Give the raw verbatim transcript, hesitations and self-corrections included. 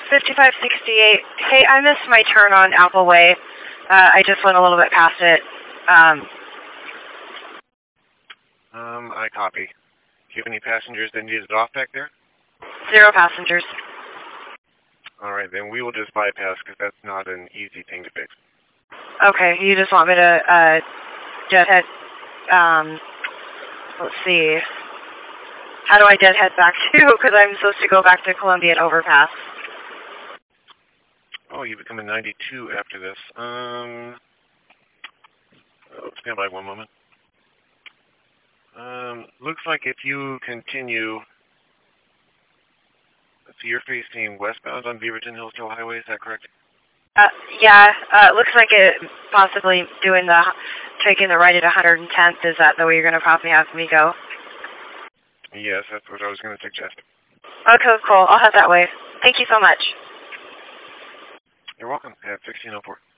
fifty-five sixty-eight. Hey, I missed my turn on Apple Way. Uh, I just went a little bit past it. Um, um, I copy. Do you have any passengers that needed off back there? Zero passengers. All right, then we will just bypass because that's not an easy thing to fix. Okay, you just want me to uh, deadhead, um, let's see. How do I deadhead back to? Because I'm supposed to go back to Columbian Overpass. Oh, you become a ninety-two after this. Um, oh, stand by one moment. Um, looks like if you continue, so you're facing westbound on Beaverton Hills Trail Highway, is that correct? Uh, yeah, uh, looks like it possibly doing the, taking the right at one hundred tenth. Is that the way you're going to probably have me go? Yes, that's what I was going to suggest. Okay, cool. I'll head that way. Thank you so much. You're welcome. At sixteen oh four.